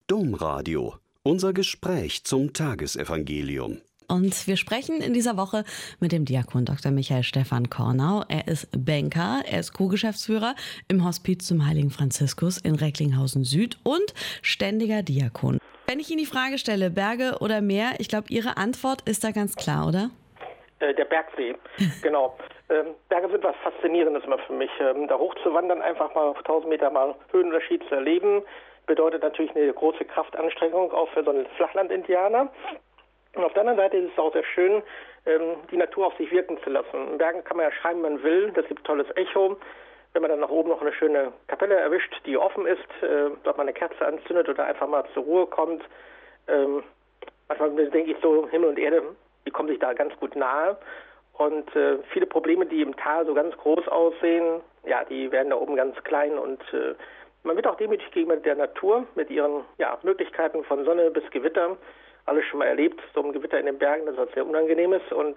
Domradio. Unser Gespräch zum Tagesevangelium. Und wir sprechen in dieser Woche mit dem Diakon Dr. Michael Stephan Kornau. Er ist Banker, er ist Co-Geschäftsführer im Hospiz zum Heiligen Franziskus in Recklinghausen Süd und ständiger Diakon. Wenn ich Ihnen die Frage stelle, Berge oder Meer, ich glaube, Ihre Antwort ist da ganz klar, oder? Der Bergsee, genau. Berge sind was Faszinierendes immer für mich. Da hochzuwandern, einfach mal auf 1000 Meter mal Höhenunterschied zu erleben, bedeutet natürlich eine große Kraftanstrengung, auch für so einen Flachland-Indianer. Und auf der anderen Seite ist es auch sehr schön, die Natur auf sich wirken zu lassen. In Bergen kann man ja schreiben, man will, das gibt tolles Echo. Wenn man dann nach oben noch eine schöne Kapelle erwischt, die offen ist, dort mal eine Kerze anzündet oder einfach mal zur Ruhe kommt. Manchmal denke ich so, Himmel und Erde, die kommen sich da ganz gut nahe. Und viele Probleme, die im Tal so ganz groß aussehen, ja, die werden da oben ganz klein. Und man wird auch demütig gegenüber der Natur mit ihren Möglichkeiten von Sonne bis Gewitter. Alles schon mal erlebt, so ein Gewitter in den Bergen, das was sehr unangenehm ist. Und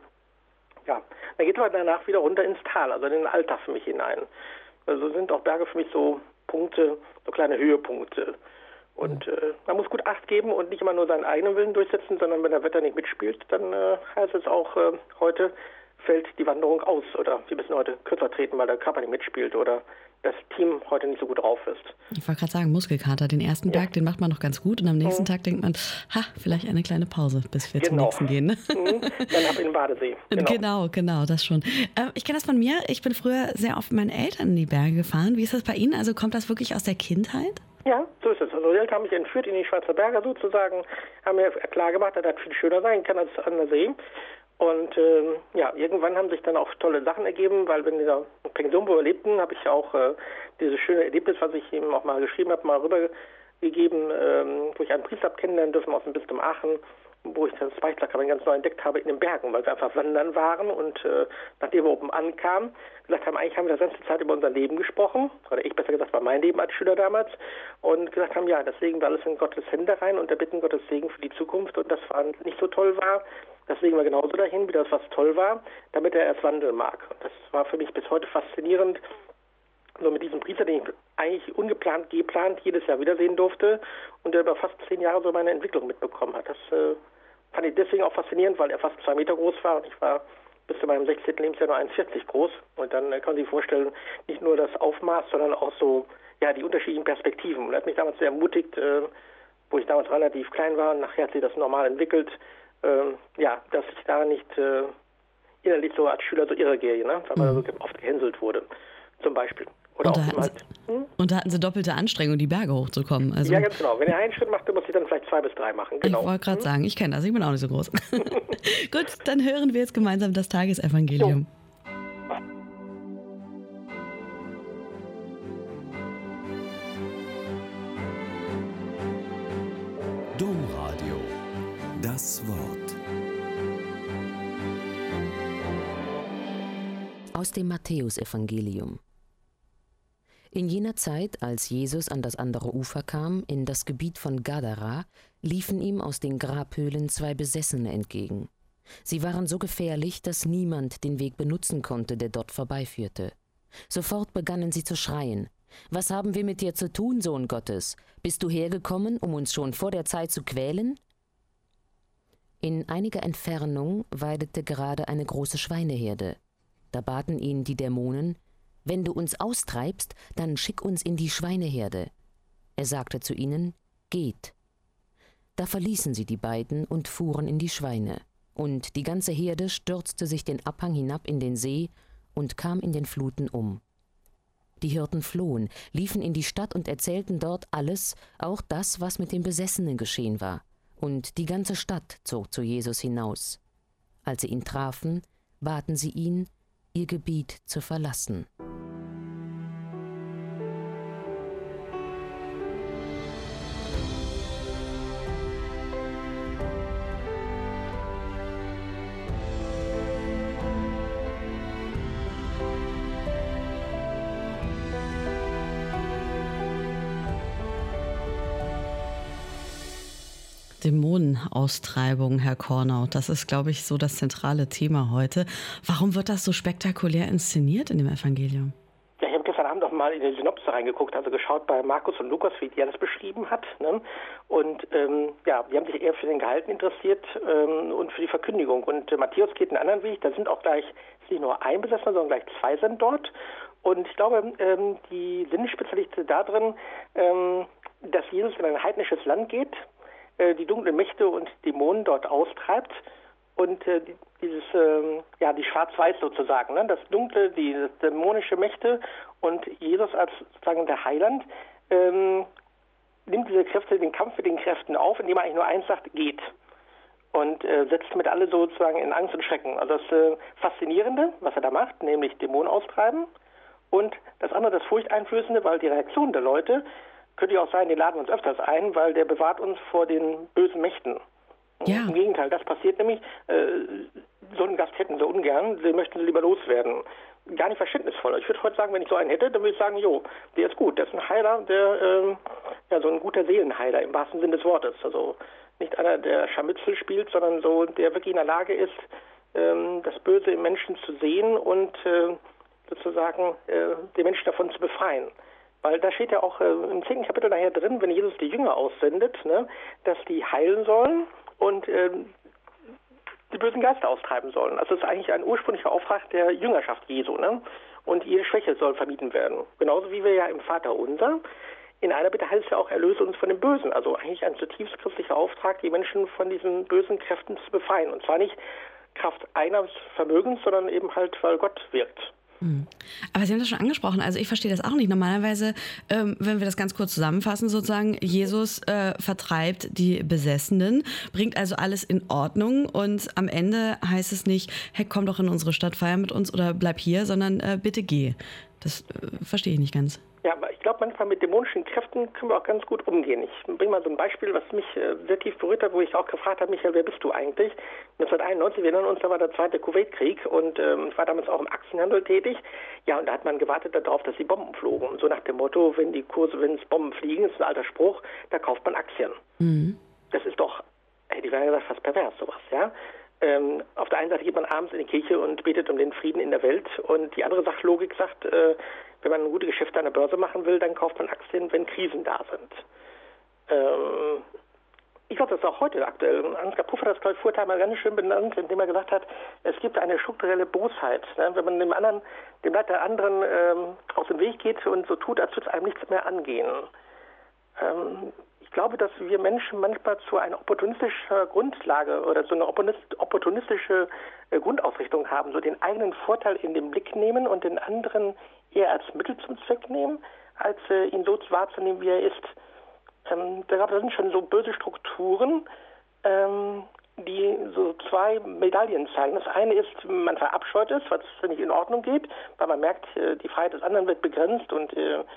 dann geht man danach wieder runter ins Tal, also in den Alltag für mich hinein. Also sind auch Berge für mich so Punkte, so kleine Höhepunkte. Und man muss gut Acht geben und nicht immer nur seinen eigenen Willen durchsetzen, sondern wenn der Wetter nicht mitspielt, dann heißt es auch, heute fällt die Wanderung aus oder wir müssen heute kürzer treten, weil der Körper nicht mitspielt oder das Team heute nicht so gut drauf ist. Ich wollte gerade sagen, Muskelkater, den ersten Tag, den macht man noch ganz gut und am nächsten Tag denkt man, vielleicht eine kleine Pause, bis wir zum nächsten gehen. Ne? Dann ab in den Badesee. Genau, das schon. Ich kenne das von mir, ich bin früher sehr oft mit meinen Eltern in die Berge gefahren. Wie ist das bei Ihnen? Also kommt das wirklich aus der Kindheit? Ja, so ist es. Also die Eltern haben mich entführt in die Schweizer Berge sozusagen, haben mir klar gemacht, dass das viel schöner sein kann als an der See. Und irgendwann haben sich dann auch tolle Sachen ergeben, weil wenn wir da in Pengzombo lebten, habe ich ja auch dieses schöne Erlebnis, was ich eben auch mal geschrieben habe, mal rübergegeben, wo ich einen Priester habe kennenlernen dürfen aus dem Bistum Aachen, wo ich das Beichtsakrament ganz neu entdeckt habe in den Bergen, weil wir einfach wandern waren und nachdem wir oben ankamen, gesagt haben, eigentlich haben wir die ganze Zeit über unser Leben gesprochen, oder ich besser gesagt, über mein Leben als Schüler damals, und gesagt haben, ja, das legen wir alles in Gottes Hände rein und erbitten Gottes Segen für die Zukunft und das nicht so toll war, das legen wir genauso dahin, wie das was toll war, damit er erst wandeln mag. Und das war für mich bis heute faszinierend, so mit diesem Priester, den ich eigentlich geplant jedes Jahr wiedersehen durfte und der über fast 10 Jahre so meine Entwicklung mitbekommen hat. Das fand ich deswegen auch faszinierend, weil er fast 2 Meter groß war und ich war bis zu meinem 16. Lebensjahr nur 1,40 groß. Und dann kann man sich vorstellen, nicht nur das Aufmaß, sondern auch so die unterschiedlichen Perspektiven. Und er hat mich damals sehr ermutigt, wo ich damals relativ klein war, und nachher hat sich das normal entwickelt, dass ich da nicht innerlich so als Schüler so irregehe, ne? Weil man so oft gehänselt wurde, zum Beispiel. Oder und da hatten Sie doppelte Anstrengung, die Berge hochzukommen. Also, ja, ganz genau. Wenn er einen Schritt macht, dann muss ich dann vielleicht 2 bis 3 machen. Genau. Ich wollte gerade sagen, ich kenne das, ich bin auch nicht so groß. Gut, dann hören wir jetzt gemeinsam das Tagesevangelium. Domradio. Das Wort. Aus dem Matthäusevangelium. In jener Zeit, als Jesus an das andere Ufer kam, in das Gebiet von Gadara, liefen ihm aus den Grabhöhlen 2 Besessene entgegen. Sie waren so gefährlich, dass niemand den Weg benutzen konnte, der dort vorbeiführte. Sofort begannen sie zu schreien: »Was haben wir mit dir zu tun, Sohn Gottes? Bist du hergekommen, um uns schon vor der Zeit zu quälen?« In einiger Entfernung weidete gerade eine große Schweineherde. Da baten ihn die Dämonen: »Wenn du uns austreibst, dann schick uns in die Schweineherde.« Er sagte zu ihnen: »Geht.« Da verließen sie die beiden und fuhren in die Schweine. Und die ganze Herde stürzte sich den Abhang hinab in den See und kam in den Fluten um. Die Hirten flohen, liefen in die Stadt und erzählten dort alles, auch das, was mit dem Besessenen geschehen war. Und die ganze Stadt zog zu Jesus hinaus. Als sie ihn trafen, baten sie ihn, ihr Gebiet zu verlassen. Dämonenaustreibung, Herr Kornau. Das ist, glaube ich, so das zentrale Thema heute. Warum wird das so spektakulär inszeniert in dem Evangelium? Ja, ich habe gestern Abend auch auch mal in die Synopse reingeguckt, also geschaut bei Markus und Lukas, wie die das beschrieben hat. Ne? Und die haben sich eher für den Gehalten interessiert und für die Verkündigung. Und Matthäus geht einen anderen Weg, da sind auch gleich nicht nur ein Besessener, sondern gleich 2 sind dort. Und ich glaube, die Sinnspitze liegt darin, dass Jesus in ein heidnisches Land geht, die dunklen Mächte und Dämonen dort austreibt und die Schwarz-Weiß sozusagen, ne? Das Dunkle, die dämonische Mächte und Jesus als sozusagen der Heiland nimmt diese Kräfte, den Kampf mit den Kräften auf, indem er eigentlich nur eins sagt, geht. Und setzt damit alle sozusagen in Angst und Schrecken. Also das Faszinierende, was er da macht, nämlich Dämonen austreiben. Und das andere, das Furchteinflößende, weil die Reaktion der Leute könnte ja auch sein, den laden wir uns öfters ein, weil der bewahrt uns vor den bösen Mächten. Ja. Im Gegenteil, das passiert nämlich, so einen Gast hätten sie ungern, sie möchten sie lieber loswerden. Gar nicht verständnisvoll. Ich würde heute sagen, wenn ich so einen hätte, dann würde ich sagen, der ist gut, der ist ein Heiler, der so ein guter Seelenheiler im wahrsten Sinne des Wortes. Also nicht einer, der Scharmützel spielt, sondern so, der wirklich in der Lage ist, das Böse im Menschen zu sehen und sozusagen die Menschen davon zu befreien. Weil da steht ja auch im 10. Kapitel nachher drin, wenn Jesus die Jünger aussendet, ne, dass die heilen sollen und die bösen Geister austreiben sollen. Also das ist eigentlich ein ursprünglicher Auftrag der Jüngerschaft Jesu. Ne? Und jede Schwäche soll vermieden werden. Genauso wie wir ja im Vater Unser in einer Bitte heißt es ja auch, erlöse uns von dem Bösen. Also eigentlich ein zutiefst christlicher Auftrag, die Menschen von diesen bösen Kräften zu befreien. Und zwar nicht Kraft eines Vermögens, sondern eben halt, weil Gott wirkt. Aber Sie haben das schon angesprochen, also ich verstehe das auch nicht. Normalerweise, wenn wir das ganz kurz zusammenfassen, sozusagen, Jesus vertreibt die Besessenen, bringt also alles in Ordnung und am Ende heißt es nicht, hey, komm doch in unsere Stadt, feier mit uns oder bleib hier, sondern bitte geh. Das verstehe ich nicht ganz. Ja, aber ich glaube, manchmal mit dämonischen Kräften können wir auch ganz gut umgehen. Ich bringe mal so ein Beispiel, was mich sehr tief berührt hat, wo ich auch gefragt habe, Michael, wer bist du eigentlich? 1991, wir erinnern uns, da war der Zweite Kuwaitkrieg und ich war damals auch im Aktienhandel tätig. Ja, und da hat man gewartet darauf, dass die Bomben flogen. So nach dem Motto, wenn es Bomben fliegen, ist ein alter Spruch, da kauft man Aktien. Mhm. Das ist doch, hätte ich gesagt, fast pervers, sowas, ja. Auf der einen Seite geht man abends in die Kirche und betet um den Frieden in der Welt und die andere Sachlogik sagt, wenn man gute Geschäfte an der Börse machen will, dann kauft man Aktien, wenn Krisen da sind. Ich glaube, das ist auch heute aktuell. Ansgar Puff hat das, glaube ich, vorher mal ganz schön benannt, indem er gesagt hat, es gibt eine strukturelle Bosheit. Ne? Wenn man dem Leid der anderen aus dem Weg geht und so tut, als würde es einem nichts mehr angehen. Ich glaube, dass wir Menschen manchmal zu einer opportunistischen Grundlage oder so eine opportunistische Grundausrichtung haben, so den eigenen Vorteil in den Blick nehmen und den anderen eher als Mittel zum Zweck nehmen, als ihn so wahrzunehmen, wie er ist. Da sind schon so böse Strukturen, die so 2 Medaillen zeigen. Das eine ist, man verabscheut es, was nicht in Ordnung geht, weil man merkt, die Freiheit des anderen wird begrenzt und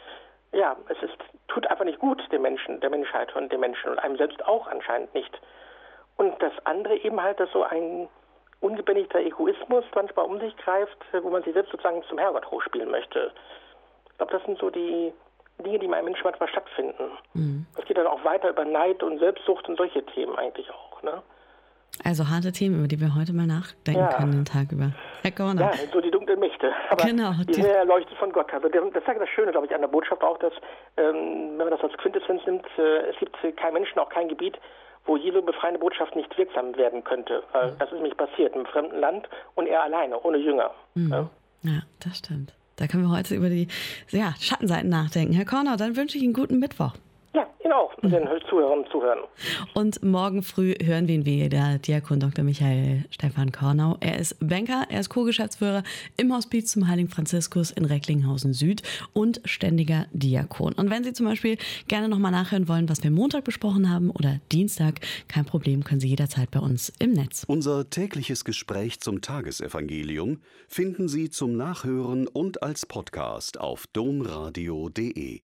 tut einfach nicht gut dem Menschen, der Menschheit und dem Menschen und einem selbst auch anscheinend nicht. Und das andere eben halt, dass so ein ungebändigter Egoismus manchmal um sich greift, wo man sich selbst sozusagen zum Herrgott hochspielen möchte. Ich glaube, das sind so die Dinge, die in einem Menschen manchmal stattfinden. Das geht dann auch weiter über Neid und Selbstsucht und solche Themen eigentlich auch, ne? Also harte Themen, über die wir heute mal nachdenken können den Tag über. Herr Corner. Ja, so die dunklen Mächte. Aber genau, die sind ja erleuchtet von Gott. Also das ist ja das Schöne, glaube ich, an der Botschaft auch, dass, wenn man das als Quintessenz nimmt, es gibt keinen Menschen, auch kein Gebiet, wo Jesu befreiende Botschaft nicht wirksam werden könnte. Das ist nämlich passiert im fremden Land und er alleine, ohne Jünger. Ja, das stimmt. Da können wir heute über die Schattenseiten nachdenken. Herr Corner, dann wünsche ich Ihnen einen guten Mittwoch. Ja, Ihnen auch, mit den Zuhörern und Zuhörern. Und morgen früh hören wir ihn wieder, Diakon Dr. Michael Stefan Kornau. Er ist Banker, er ist Co-Geschäftsführer im Hospiz zum Heiligen Franziskus in Recklinghausen Süd und ständiger Diakon. Und wenn Sie zum Beispiel gerne nochmal nachhören wollen, was wir Montag besprochen haben oder Dienstag, kein Problem, können Sie jederzeit bei uns im Netz. Unser tägliches Gespräch zum Tagesevangelium finden Sie zum Nachhören und als Podcast auf domradio.de.